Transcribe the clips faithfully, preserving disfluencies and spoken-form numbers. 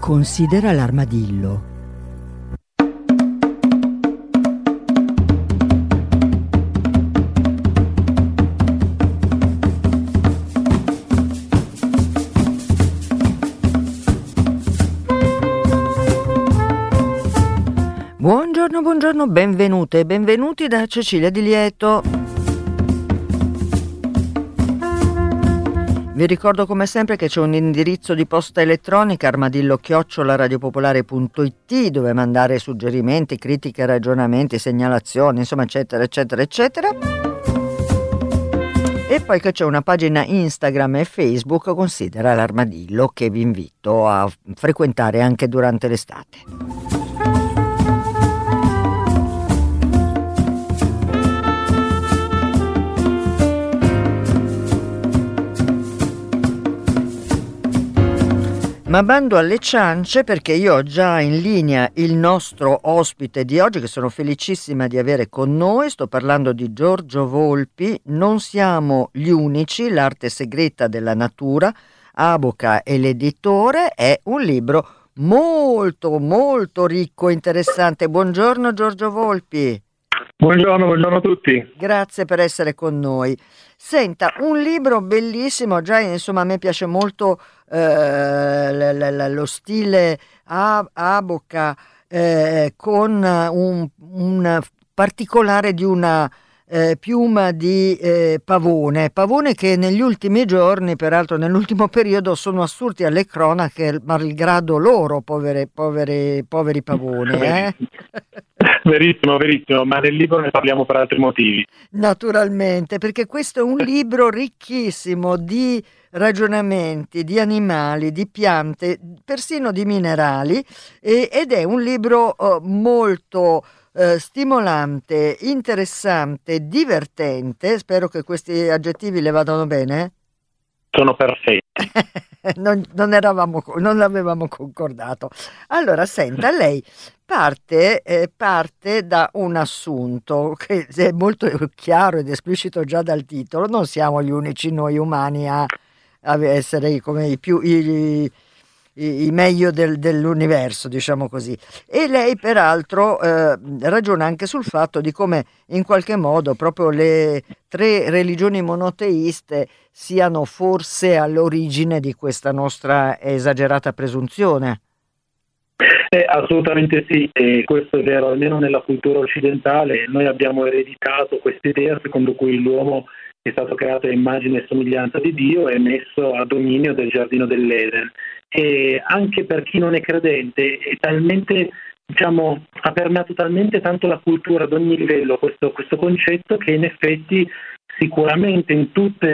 Considera l'armadillo. Buongiorno, buongiorno, benvenute e benvenuti da Cecilia Di Lieto. Vi ricordo come sempre che c'è un indirizzo di posta elettronica armadillo chiocciola radiopopolare punto it dove mandare suggerimenti, critiche, ragionamenti, segnalazioni, insomma eccetera eccetera eccetera. E poi che c'è una pagina Instagram e Facebook, Considera l'armadillo, che vi invito a frequentare anche durante l'estate. Ma bando alle ciance, perché io ho già in linea il nostro ospite di oggi, che sono felicissima di avere con noi. Sto parlando di Giorgio Volpi. Non siamo gli unici, l'arte segreta della natura. Aboca è l'editore, è un libro molto molto ricco e interessante. Buongiorno Giorgio Volpi. Buongiorno, buongiorno a tutti. Grazie per essere con noi. Senta, un libro bellissimo, già insomma a me piace molto eh, l- l- lo stile a- Aboca eh, con un, un particolare di una eh, piuma di eh, pavone, pavone che negli ultimi giorni, peraltro nell'ultimo periodo, sono assurti alle cronache malgrado loro, povere, poveri, poveri pavoni. Eh? Verissimo, verissimo, ma nel libro ne parliamo per altri motivi. Naturalmente, perché questo è un libro ricchissimo di ragionamenti, di animali, di piante, persino di minerali, e, ed è un libro eh, molto eh, stimolante, interessante, divertente. Spero che questi aggettivi le vadano bene. Sono perfetti. non, non eravamo, non l'avevamo concordato. Allora, senta, lei parte, eh, parte da un assunto che è molto chiaro ed esplicito già dal titolo. Non siamo gli unici noi umani a, a essere come i più i, i, i meglio del, dell'universo, diciamo così. E lei peraltro eh, ragiona anche sul fatto di come in qualche modo proprio le tre religioni monoteiste siano forse all'origine di questa nostra esagerata presunzione. Eh, assolutamente sì, e questo è vero, almeno nella cultura occidentale noi abbiamo ereditato questa idea secondo cui l'uomo è stato creato a immagine e somiglianza di Dio e messo a dominio del giardino dell'Eden. E anche per chi non è credente è talmente, diciamo, ha permeato talmente tanto la cultura ad ogni livello questo, questo concetto che in effetti sicuramente in tutti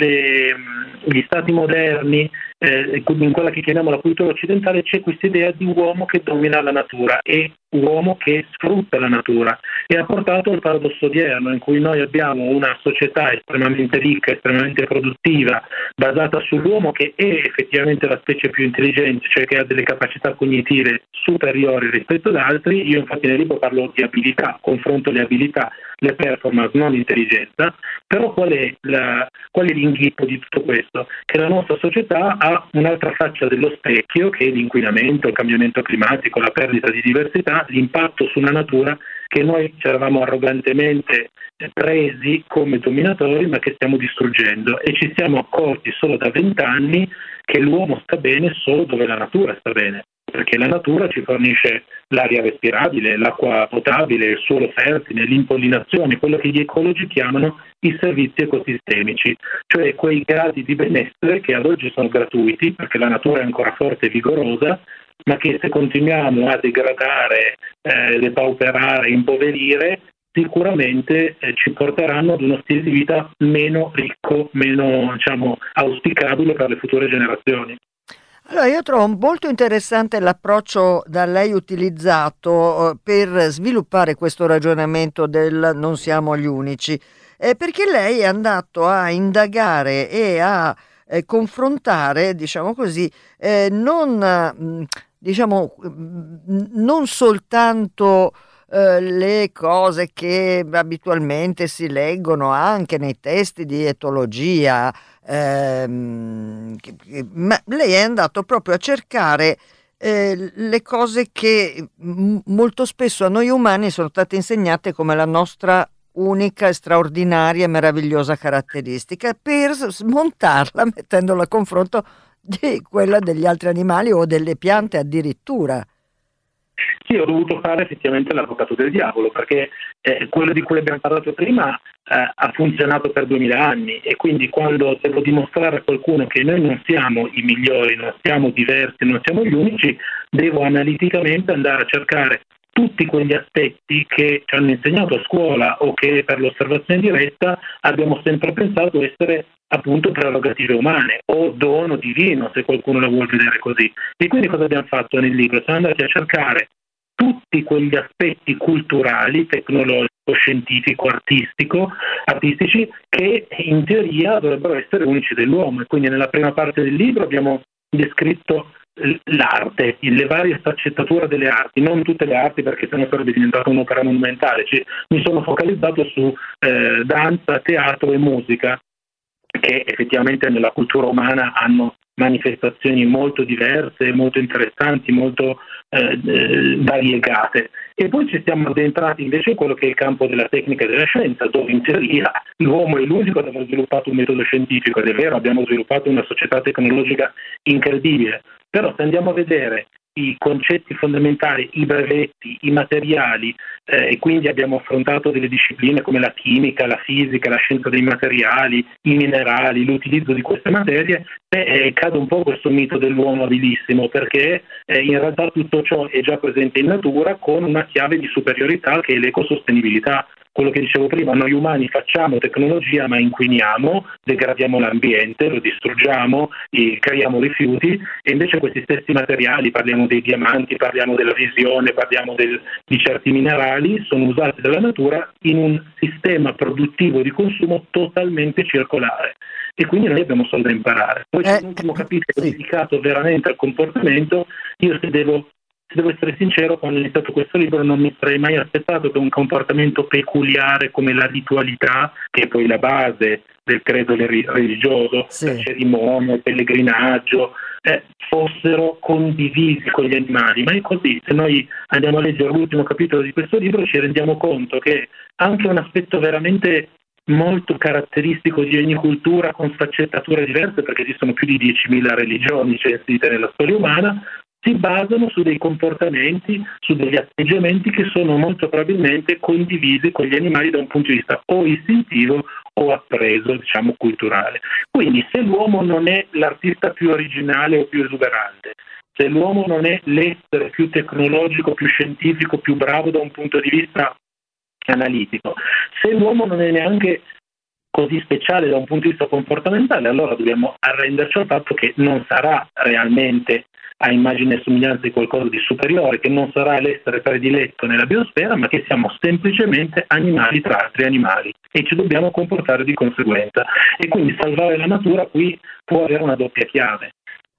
gli stati moderni, eh, in quella che chiamiamo la cultura occidentale, c'è questa idea di uomo che domina la natura e uomo che sfrutta la natura, e ha portato al paradosso odierno in cui noi abbiamo una società estremamente ricca, estremamente produttiva, basata sull'uomo che è effettivamente la specie più intelligente, cioè che ha delle capacità cognitive superiori rispetto ad altri. Io infatti nel libro parlo di abilità, confronto le abilità, le performance, non l'intelligenza. Però qual è, la, qual è l'inghippo di tutto questo? Che la nostra società ha un'altra faccia dello specchio, che è l'inquinamento, il cambiamento climatico, la perdita di diversità, l'impatto sulla natura, che noi ci eravamo arrogantemente presi come dominatori, ma che stiamo distruggendo, e ci siamo accorti solo da vent'anni che l'uomo sta bene solo dove la natura sta bene, perché la natura ci fornisce l'aria respirabile, l'acqua potabile, il suolo fertile, l'impollinazione, quello che gli ecologi chiamano i servizi ecosistemici, cioè quei gradi di benessere che ad oggi sono gratuiti perché la natura è ancora forte e vigorosa, ma che se continuiamo a degradare, eh, depauperare, impoverire, sicuramente eh, ci porteranno ad uno stile di vita meno ricco, meno, diciamo, auspicabile per le future generazioni. Allora, io trovo molto interessante l'approccio da lei utilizzato eh, per sviluppare questo ragionamento del non siamo gli unici, eh, perché lei è andato a indagare e a eh, confrontare, diciamo così, eh, non, mh, diciamo, mh, non soltanto eh, le cose che abitualmente si leggono anche nei testi di etologia, ehm, che, che, ma lei è andato proprio a cercare eh, le cose che m- molto spesso a noi umani sono state insegnate come la nostra unica, straordinaria e meravigliosa caratteristica, per smontarla mettendola a confronto di quella degli altri animali o delle piante addirittura. Sì, ho dovuto fare effettivamente l'avvocato del diavolo, perché eh, quello di cui abbiamo parlato prima eh, ha funzionato per duemila anni, e quindi quando devo dimostrare a qualcuno che noi non siamo i migliori, non siamo diversi, non siamo gli unici, devo analiticamente andare a cercare tutti quegli aspetti che ci hanno insegnato a scuola o che per l'osservazione diretta abbiamo sempre pensato essere appunto prerogative umane o dono divino, se qualcuno la vuol vedere così. E quindi cosa abbiamo fatto nel libro? Siamo andati a cercare tutti quegli aspetti culturali, tecnologico, scientifico, artistico, artistici, che in teoria dovrebbero essere unici dell'uomo. E quindi nella prima parte del libro abbiamo descritto l'arte, le varie sfaccettature delle arti, non tutte le arti perché sennò sarebbe diventata un'opera monumentale. Cioè, mi sono focalizzato su eh, danza, teatro e musica, che effettivamente nella cultura umana hanno manifestazioni molto diverse, molto interessanti, molto eh, eh, variegate. E poi ci siamo addentrati invece in quello che è il campo della tecnica e della scienza, dove in teoria l'uomo è l'unico ad aver sviluppato un metodo scientifico, ed è vero, abbiamo sviluppato una società tecnologica incredibile, però se andiamo a vedere i concetti fondamentali, i brevetti, i materiali, eh, e quindi abbiamo affrontato delle discipline come la chimica, la fisica, la scienza dei materiali, i minerali, l'utilizzo di queste materie, eh, cade un po' questo mito dell'uomo abilissimo, perché eh, in realtà tutto ciò è già presente in natura con una chiave di superiorità che è l'ecosostenibilità. Quello che dicevo prima, noi umani facciamo tecnologia ma inquiniamo, degradiamo l'ambiente, lo distruggiamo, creiamo rifiuti, e invece questi stessi materiali, parliamo dei diamanti, parliamo della visione, parliamo del, di certi minerali, sono usati dalla natura in un sistema produttivo di consumo totalmente circolare. E quindi noi abbiamo solo da imparare. Poi c'è Eh, un ultimo capitolo sì. dedicato veramente al comportamento. Io se devo Se devo essere sincero, quando ho iniziato questo libro non mi sarei mai aspettato che un comportamento peculiare come la ritualità, che è poi la base del credo religioso, Sì. la cerimonia, il pellegrinaggio, eh, fossero condivisi con gli animali. Ma è così. Se noi andiamo a leggere l'ultimo capitolo di questo libro ci rendiamo conto che anche un aspetto veramente molto caratteristico di ogni cultura, con sfaccettature diverse, perché esistono più di diecimila religioni censite nella storia umana, si basano su dei comportamenti, su degli atteggiamenti che sono molto probabilmente condivisi con gli animali da un punto di vista o istintivo o appreso, diciamo culturale. Quindi se l'uomo non è l'artista più originale o più esuberante, se l'uomo non è l'essere più tecnologico, più scientifico, più bravo da un punto di vista analitico, se l'uomo non è neanche così speciale da un punto di vista comportamentale, allora dobbiamo arrenderci al fatto che non sarà realmente a immagine e somiglianza di qualcosa di superiore, che non sarà l'essere prediletto nella biosfera, ma che siamo semplicemente animali tra altri animali e ci dobbiamo comportare di conseguenza. E quindi salvare la natura qui può avere una doppia chiave.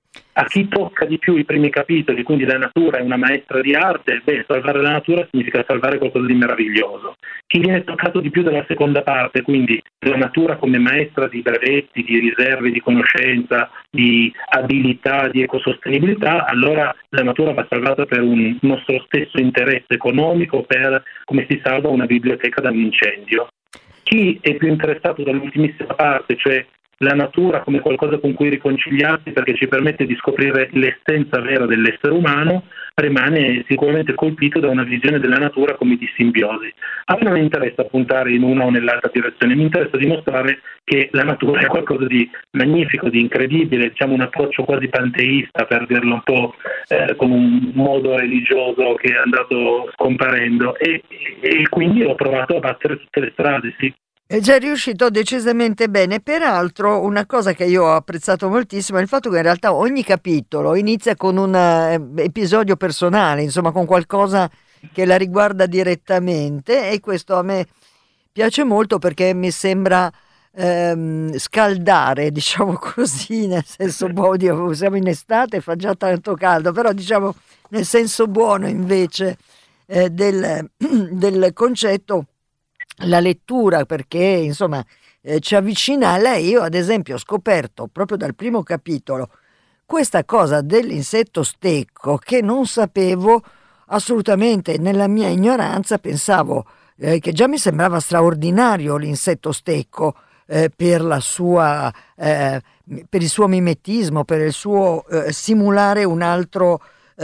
A chi tocca di più i primi capitoli, quindi la natura è una maestra di arte, beh, salvare la natura significa salvare qualcosa di meraviglioso. Chi viene toccato di più dalla seconda parte, quindi la natura come maestra di brevetti, di riserve, di conoscenza, di abilità, di ecosostenibilità, allora la natura va salvata per un nostro stesso interesse economico, per come si salva una biblioteca da un incendio. Chi è più interessato dall'ultimissima parte, cioè la natura come qualcosa con cui riconciliarsi perché ci permette di scoprire l'essenza vera dell'essere umano, rimane sicuramente colpito da una visione della natura come di simbiosi. A me non interessa puntare in una o nell'altra direzione, mi interessa dimostrare che la natura è qualcosa di magnifico, di incredibile, diciamo un approccio quasi panteista, per dirlo un po' eh, con un modo religioso che è andato scomparendo, e, e quindi ho provato a battere tutte le strade, sì. È già riuscito decisamente bene. Peraltro, una cosa che io ho apprezzato moltissimo è il fatto che in realtà ogni capitolo inizia con un eh, episodio personale, insomma, con qualcosa che la riguarda direttamente, e questo a me piace molto perché mi sembra ehm, scaldare, diciamo così, nel senso buono, siamo in estate, fa già tanto caldo, però diciamo nel senso buono invece eh, del, del concetto, la lettura, perché insomma eh, ci avvicina a lei. Io ad esempio ho scoperto proprio dal primo capitolo questa cosa dell'insetto stecco che non sapevo assolutamente. Nella mia ignoranza pensavo eh, che già mi sembrava straordinario l'insetto stecco, eh, per la sua eh, per il suo mimetismo, per il suo eh, simulare un altro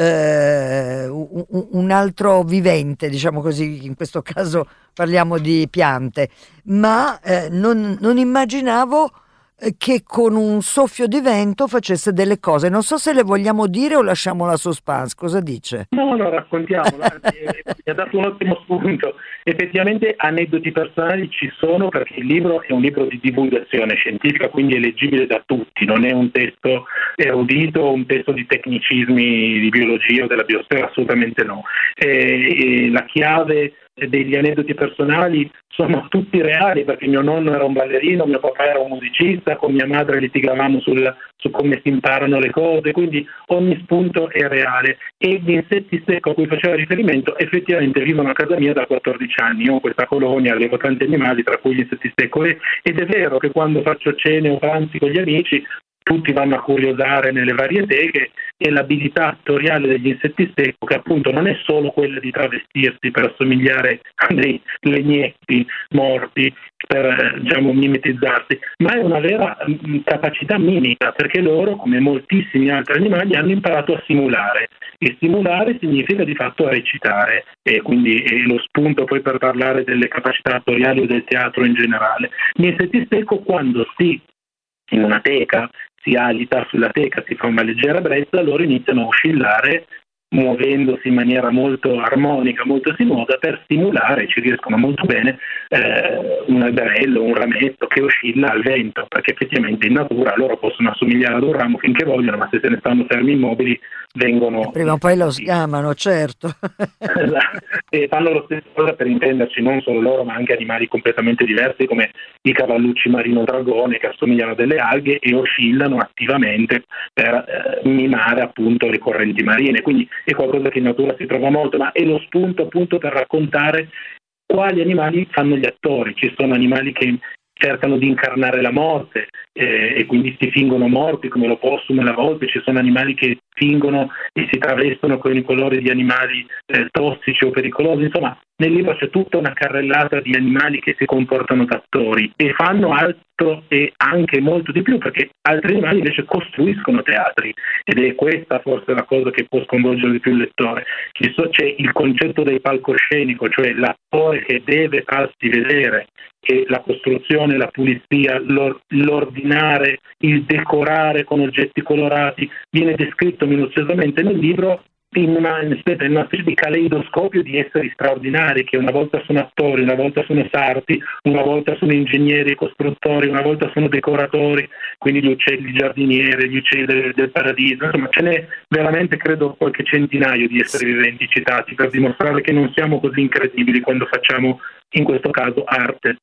eh, un, un altro vivente, diciamo così. In questo caso parliamo di piante, ma eh, non, non immaginavo eh, che con un soffio di vento facesse delle cose. Non so se le vogliamo dire o lasciamo la suspense. Cosa dice? No, no, raccontiamola, mi ha dato un ottimo spunto. Effettivamente aneddoti personali ci sono, perché il libro è un libro di divulgazione scientifica, quindi è leggibile da tutti, non è un testo erudito o un testo di tecnicismi di biologia o della biosfera, assolutamente no. E, e la chiave degli aneddoti personali sono tutti reali, perché mio nonno era un ballerino, mio papà era un musicista, con mia madre litigavamo sul, su come si imparano le cose, quindi ogni spunto è reale. E gli insetti stecco a cui faceva riferimento effettivamente vivono a casa mia da quattordici anni. Io ho questa colonia, allevo tanti animali, tra cui gli insetti stecco, e, ed è vero che quando faccio cene o pranzi con gli amici tutti vanno a curiosare nelle varie teghe, e l'abilità attoriale degli insetti stecco, che appunto non è solo quella di travestirsi per assomigliare a dei legnetti morti, per diciamo mimetizzarsi, ma è una vera mh, capacità mimica, perché loro, come moltissimi altri animali, hanno imparato a simulare, e simulare significa di fatto recitare, e quindi è lo spunto poi per parlare delle capacità attoriali o del teatro in generale. Gli insetti stecco, quando si in una teca si agita sulla teca, si fa una leggera brezza, loro iniziano a oscillare muovendosi in maniera molto armonica, molto sinuosa, per stimolare, ci riescono molto bene, eh, un alberello, un rametto che oscilla al vento, perché effettivamente in natura loro possono assomigliare ad un ramo finché vogliono, ma se se ne stanno fermi immobili vengono... Prima o poi lo sgamano, certo. E fanno lo stesso cosa, per intenderci, non solo loro ma anche animali completamente diversi come i cavallucci marino dragone, che assomigliano a delle alghe e oscillano attivamente per eh, mimare appunto le correnti marine, quindi è qualcosa che in natura si trova molto, ma è lo spunto appunto per raccontare quali animali fanno gli attori. Ci sono animali che cercano di incarnare la morte eh, e quindi si fingono morti, come l'opossum e la volpe. Ci sono animali che fingono e si travestono con i colori di animali eh, tossici o pericolosi. Insomma, nel libro c'è tutta una carrellata di animali che si comportano da attori e fanno altro e anche molto di più, perché altri animali invece costruiscono teatri, ed è questa forse la cosa che può sconvolgere di più il lettore. C'è il concetto del palcoscenico, cioè l'attore che deve farsi vedere, e la costruzione, la pulizia, l'ordinare, il decorare con oggetti colorati viene descritto minuziosamente nel libro, in una, in una specie di caleidoscopio di esseri straordinari, che una volta sono attori, una volta sono sarti, una volta sono ingegneri e costruttori, una volta sono decoratori, quindi gli uccelli giardinieri, gli uccelli del, del paradiso. Insomma, ce n'è veramente, credo, qualche centinaio di esseri viventi citati, per dimostrare che non siamo così incredibili quando facciamo, in questo caso, arte.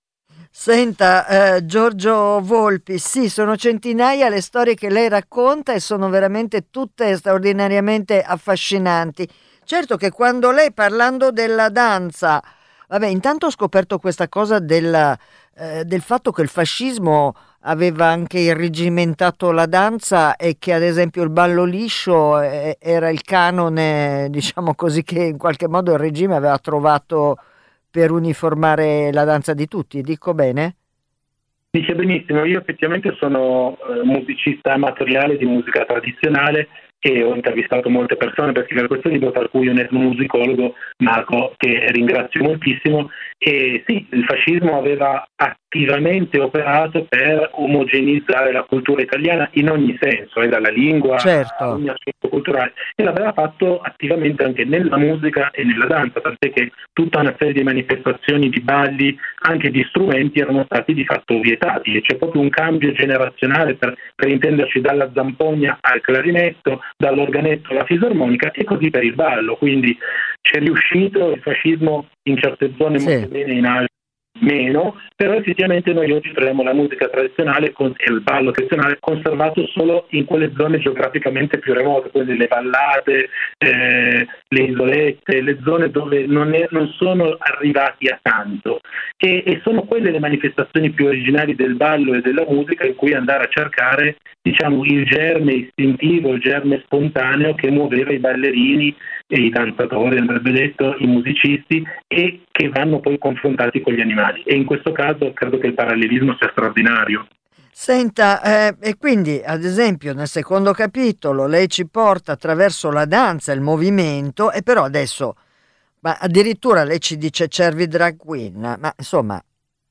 Senta, eh, Giorgio Volpi, sì, sono centinaia le storie che lei racconta e sono veramente tutte straordinariamente affascinanti. Certo che quando lei, parlando della danza, vabbè, intanto ho scoperto questa cosa del, eh, del fatto che il fascismo aveva anche irregimentato la danza, e che ad esempio il ballo liscio eh, era il canone, diciamo così, che in qualche modo il regime aveva trovato per uniformare la danza di tutti, dico bene? Dice benissimo. Io effettivamente sono eh, musicista amatoriale di musica tradizionale e ho intervistato molte persone per scrivere questo libro, tra cui un etnomusicologo, Marco, che ringrazio moltissimo. E sì, il fascismo aveva attivamente operato per omogenizzare la cultura italiana in ogni senso, eh, dalla lingua certo. a ogni aspetto culturale, e l'aveva fatto attivamente anche nella musica e nella danza, tant'è che tutta una serie di manifestazioni, di balli, anche di strumenti erano stati di fatto vietati, e c'è proprio un cambio generazionale, per, per intenderci, dalla zampogna al clarinetto, dall'organetto alla fisarmonica, e così per il ballo. Quindi c'è riuscito il fascismo in certe zone, sì, molto bene, in altre meno, però effettivamente noi oggi troviamo la musica tradizionale con, e il ballo tradizionale conservato solo in quelle zone geograficamente più remote, quindi le vallate, eh, le isolette, le zone dove non, è, non sono arrivati a tanto, e, e sono quelle le manifestazioni più originali del ballo e della musica in cui andare a cercare, diciamo, il germe istintivo, il germe spontaneo che muoveva i ballerini e i danzatori, andrebbe detto, i musicisti, e che vanno poi confrontati con gli animali. E in questo caso credo che il parallelismo sia straordinario. Senta, eh, e quindi ad esempio nel secondo capitolo lei ci porta attraverso la danza, il movimento, e però adesso, ma addirittura lei ci dice Cervi drag queen, ma insomma...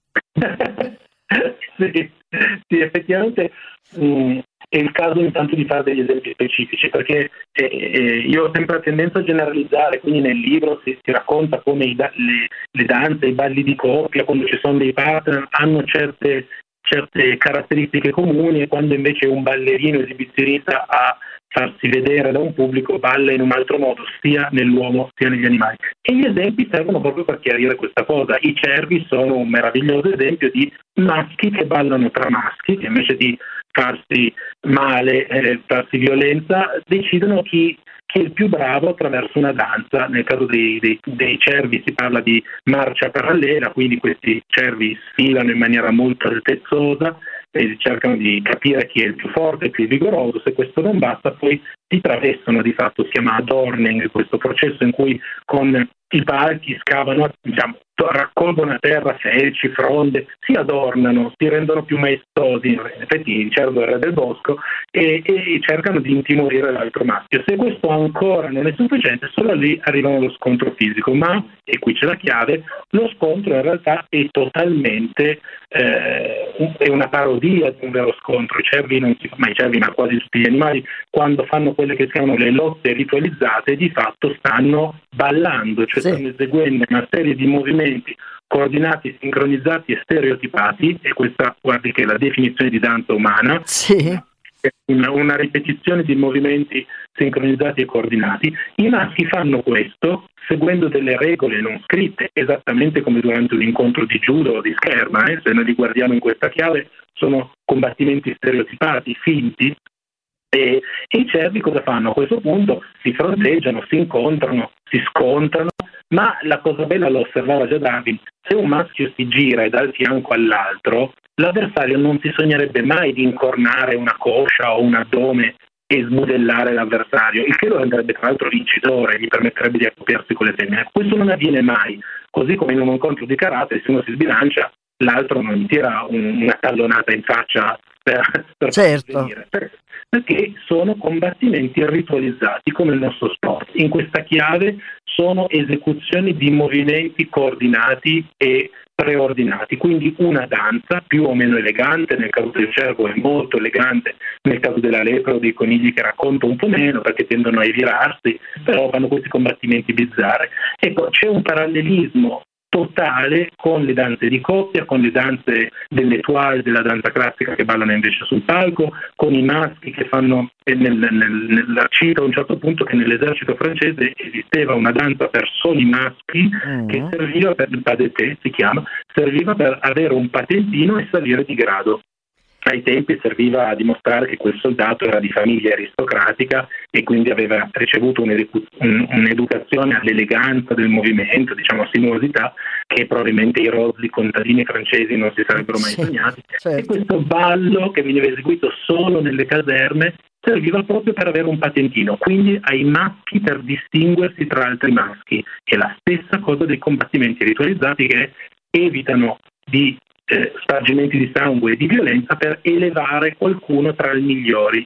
sì, sì, effettivamente mh, è il caso intanto di fare degli esempi specifici, perché eh, eh, io ho sempre la tendenza a generalizzare, quindi nel libro si, si racconta come i da- le, le danze, i balli di coppia, quando ci sono dei partner, hanno certe, certe caratteristiche comuni, e quando invece un ballerino esibizionista a farsi vedere da un pubblico balla in un altro modo, sia nell'uomo sia negli animali. E gli esempi servono proprio per chiarire questa cosa. I cervi sono un meraviglioso esempio di maschi che ballano tra maschi, che invece di farsi male, eh, farsi violenza, decidono chi, chi è il più bravo attraverso una danza. Nel caso dei, dei, dei cervi si parla di marcia parallela, quindi questi cervi sfilano in maniera molto altezzosa e cercano di capire chi è il più forte, il più vigoroso. Se questo non basta, poi si travestono, di fatto si chiama adorning, questo processo in cui con i palchi scavano, diciamo, raccolgono a terra felci, fronde, si adornano, si rendono più maestosi, in effetti il cervo è il re del bosco, e, e cercano di intimorire l'altro maschio. Se questo ancora non è sufficiente, solo lì arrivano allo scontro fisico, ma, e qui c'è la chiave, lo scontro in realtà è totalmente eh, è una parodia di un vero scontro. I cervi, non si, ma i cervi, ma quasi tutti gli animali, quando fanno quelle che si chiamano le lotte ritualizzate, di fatto stanno ballando, cioè Sì. stanno eseguendo una serie di movimenti coordinati, sincronizzati e stereotipati, e questa, guardi, che è la definizione di danza umana. Sì. Una, una ripetizione di movimenti sincronizzati e coordinati. I maschi fanno questo seguendo delle regole non scritte, esattamente come durante un incontro di judo o di scherma, eh? Se noi li guardiamo in questa chiave, sono combattimenti stereotipati, finti. E, e i cervi cosa fanno? A questo punto si fronteggiano, si incontrano, si scontrano, ma la cosa bella, lo osservava già Darwin: se un maschio si gira e dà il fianco all'altro, l'avversario non si sognerebbe mai di incornare una coscia o un addome e smodellare l'avversario, il che lo renderebbe tra l'altro vincitore, gli permetterebbe di accoppiarsi con le femmine. Questo non avviene mai, così come in un incontro di karate, se uno si sbilancia, l'altro non tira un, una tallonata in faccia per, per certo. venire, perché sono combattimenti ritualizzati come il nostro sport. In questa chiave sono esecuzioni di movimenti coordinati e preordinati, quindi una danza più o meno elegante, nel caso del cervo è molto elegante, nel caso della lepre o dei conigli che racconto un po' meno perché tendono a evirarsi, però fanno questi combattimenti bizzarri. Ecco, c'è un parallelismo totale con le danze di coppia, con le danze dell'étoile, della danza classica, che ballano invece sul palco, con i maschi che fanno, nel, nel, nel, cito a un certo punto che nell'esercito francese esisteva una danza per soli maschi mm. che serviva per il padeté, si chiama, serviva per avere un patentino e salire di grado. Ai tempi serviva a dimostrare che quel soldato era di famiglia aristocratica e quindi aveva ricevuto un'educ- un, un'educazione all'eleganza del movimento, diciamo a sinuosità, che probabilmente i rozzi contadini francesi non si sarebbero mai sognati. Certo. E questo ballo, che veniva eseguito solo nelle caserme, serviva proprio per avere un patentino, quindi ai maschi per distinguersi tra altri maschi. È la stessa cosa dei combattimenti ritualizzati, che evitano di Eh, spargimenti di sangue e di violenza per elevare qualcuno tra i migliori.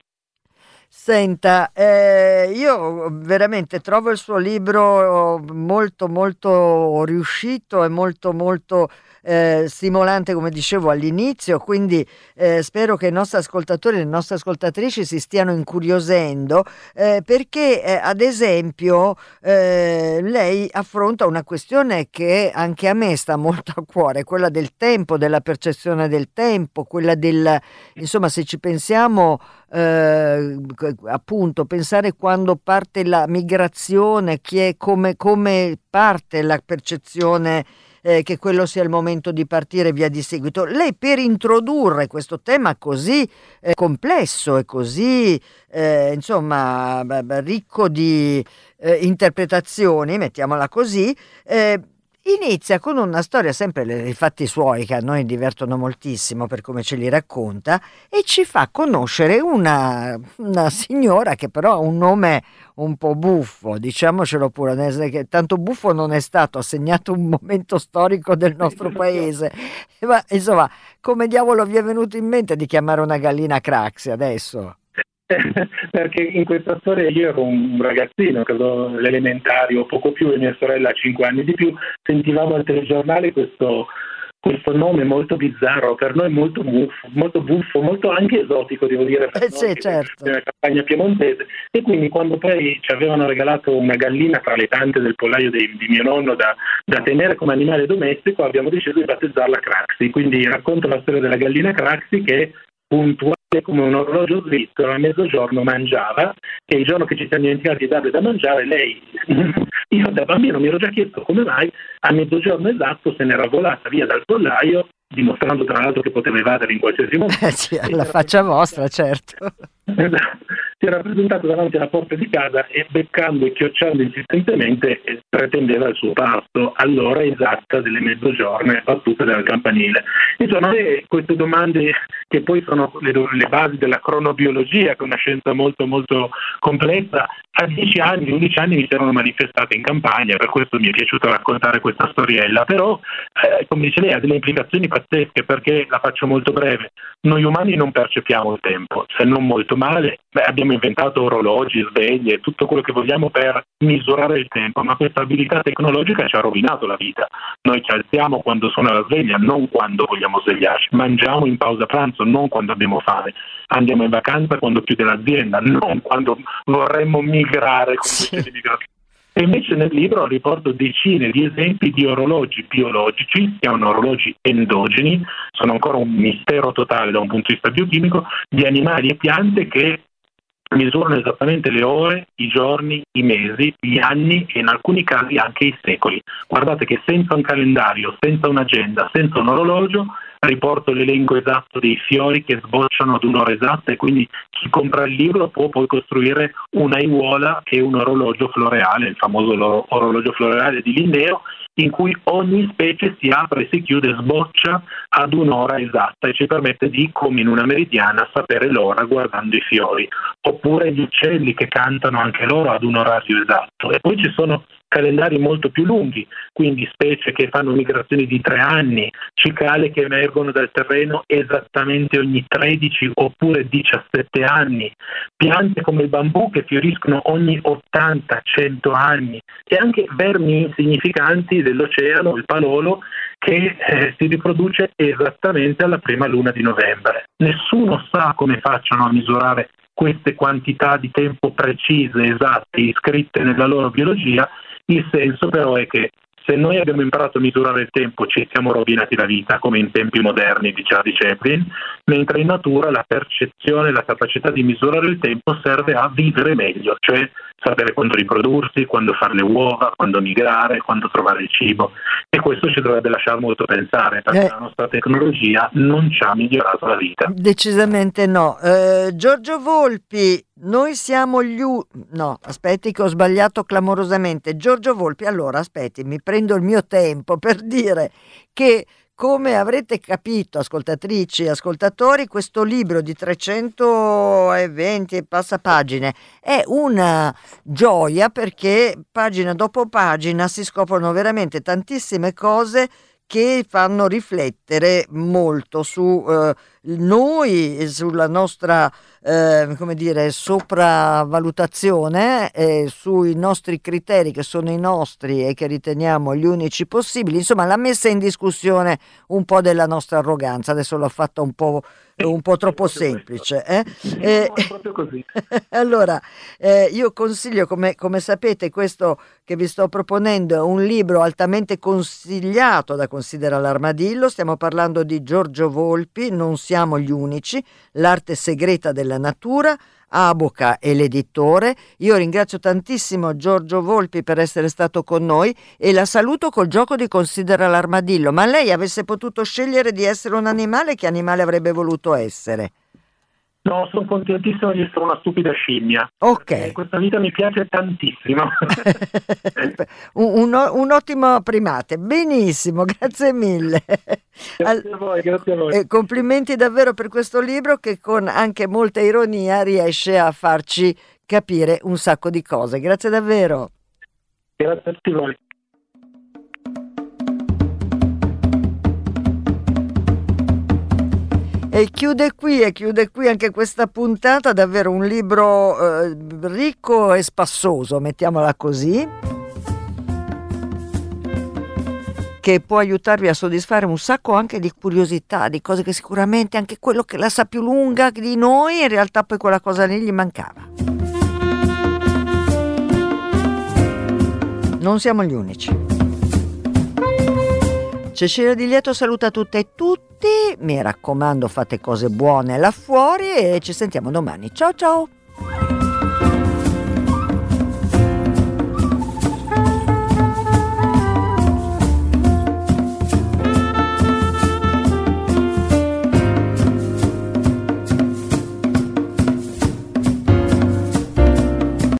Senta, eh, io veramente trovo il suo libro molto molto riuscito e molto molto eh, stimolante, come dicevo all'inizio, quindi eh, spero che i nostri ascoltatori e le nostre ascoltatrici si stiano incuriosendo, eh, perché eh, ad esempio eh, lei affronta una questione che anche a me sta molto a cuore, quella del tempo, della percezione del tempo, quella del, insomma, se ci pensiamo, eh, appunto pensare quando parte la migrazione, chi è, come, come parte la percezione eh, che quello sia il momento di partire e via di seguito. Lei, per introdurre questo tema così eh, complesso e così eh, insomma b- b- ricco di eh, interpretazioni, mettiamola così, eh, inizia con una storia, sempre le- i fatti suoi che a noi divertono moltissimo per come ce li racconta, e ci fa conoscere una, una signora che però ha un nome un po' buffo, diciamocelo pure, nel senso che tanto buffo non è stato, ha segnato un momento storico del nostro paese. Ma insomma, come diavolo vi è venuto in mente di chiamare una gallina Craxi adesso? Perché in questa storia io ero un ragazzino, credo elementari o poco più, e mia sorella ha cinque anni di più, sentivamo al telegiornale questo, questo nome molto bizzarro, per noi molto buffo, molto, buffo, molto anche esotico, devo dire, per Eh noi, sì, che certo. nella campagna piemontese. E quindi quando poi ci avevano regalato una gallina tra le tante del pollaio di, di mio nonno da, da tenere come animale domestico, abbiamo deciso di battezzarla Craxi. Quindi racconto la storia della gallina Craxi, che puntuale come un orologio svizzero, a mezzogiorno mangiava, e il giorno che ci siamo dimenticati di darle da mangiare, lei, io da bambino mi ero già chiesto come mai a mezzogiorno esatto se n'era volata via dal pollaio, dimostrando tra l'altro che poteva evadere in qualsiasi momento. Eh sì, alla faccia vostra, certo. Si era presentato davanti alla porta di casa e, beccando e chiocciando insistentemente, pretendeva il suo pasto all'ora esatta delle mezzogiorno, battute dal campanile. Insomma, queste domande, che poi sono le, le basi della cronobiologia, che è una scienza molto molto complessa, a dieci anni, undici anni mi si erano manifestate in campagna, per questo mi è piaciuto raccontare questa storiella. Però, eh, come dice lei, ha delle implicazioni pazzesche, perché, la faccio molto breve, noi umani non percepiamo il tempo, se non molto male. Beh, abbiamo inventato orologi, sveglie, tutto quello che vogliamo per misurare il tempo, ma questa abilità tecnologica ci ha rovinato la vita. Noi ci alziamo quando suona la sveglia, non quando vogliamo svegliarci, mangiamo in pausa pranzo, non quando abbiamo fame, andiamo in vacanza quando chiude l'azienda, non quando vorremmo migrare, come Sì. dice l'immigrazione. E invece nel libro riporto decine di esempi di orologi biologici, si chiamano orologi endogeni, sono ancora un mistero totale da un punto di vista biochimico, di animali e piante che misurano esattamente le ore, i giorni, i mesi, gli anni e in alcuni casi anche i secoli. Guardate che senza un calendario, senza un'agenda, senza un orologio, riporto l'elenco esatto dei fiori che sbocciano ad un'ora esatta, e quindi chi compra il libro può poi costruire un'aiuola e un orologio floreale, il famoso loro- orologio floreale di Linneo, in cui ogni specie si apre e si chiude e sboccia ad un'ora esatta, e ci permette di, come in una meridiana, sapere l'ora guardando i fiori. Oppure gli uccelli che cantano anche loro ad un orario esatto. E poi ci sono calendari molto più lunghi, quindi specie che fanno migrazioni di tre anni, cicale che emergono dal terreno esattamente ogni tredici oppure diciassette anni, piante come il bambù che fioriscono ogni ottanta cento anni, e anche vermi insignificanti dell'oceano, il palolo, che eh, si riproduce esattamente alla prima luna di novembre. Nessuno sa come facciano a misurare queste quantità di tempo precise, esatte, iscritte nella loro biologia. Il senso però è che se noi abbiamo imparato a misurare il tempo ci siamo rovinati la vita, come in tempi moderni, diceva di Chaplin, mentre in natura la percezione, la capacità di misurare il tempo serve a vivere meglio, cioè sapere quando riprodursi, quando fare le uova, quando migrare, quando trovare il cibo. E questo ci dovrebbe lasciare molto pensare, perché Eh. la nostra tecnologia non ci ha migliorato la vita. Decisamente no. Eh, Giorgio Volpi, noi siamo gli u... No, aspetti che ho sbagliato clamorosamente. Giorgio Volpi, allora aspetti, mi prendo il mio tempo per dire che, come avrete capito, ascoltatrici e ascoltatori, questo libro di trecentoventi e passa pagine è una gioia, perché pagina dopo pagina si scoprono veramente tantissime cose che fanno riflettere molto su eh, noi, sulla nostra eh, come dire, sopravvalutazione, eh, sui nostri criteri che sono i nostri e che riteniamo gli unici possibili, insomma la messa in discussione un po' della nostra arroganza. Adesso l'ho fatta un po', un po' troppo semplice. Eh? Eh, No, è proprio così. allora, eh, io consiglio, come, come sapete, questo che vi sto proponendo è un libro altamente consigliato da Considera l'Armadillo. Stiamo parlando di Giorgio Volpi, Non siamo siamo gli unici, l'arte segreta della natura. Aboca è l'editore. Io ringrazio tantissimo Giorgio Volpi per essere stato con noi e la saluto col gioco di Considera l'armadillo. Ma lei avesse potuto scegliere di essere un animale, che animale avrebbe voluto essere? No, sono contentissimo di essere una stupida scimmia. Ok. Questa vita mi piace tantissimo. un, un, un ottimo primate. Benissimo, grazie mille. Grazie a voi, grazie a voi. Eh, complimenti davvero per questo libro che con anche molta ironia riesce a farci capire un sacco di cose. Grazie davvero. Grazie a tutti voi. E chiude qui e chiude qui anche questa puntata, davvero un libro eh, ricco e spassoso, mettiamola così, che può aiutarvi a soddisfare un sacco anche di curiosità, di cose che sicuramente anche quello che la sa più lunga di noi, in realtà poi quella cosa lì gli mancava. Non siamo gli unici. Cecilia Di Lieto saluta tutte e tutti, mi raccomando fate cose buone là fuori e ci sentiamo domani. Ciao ciao!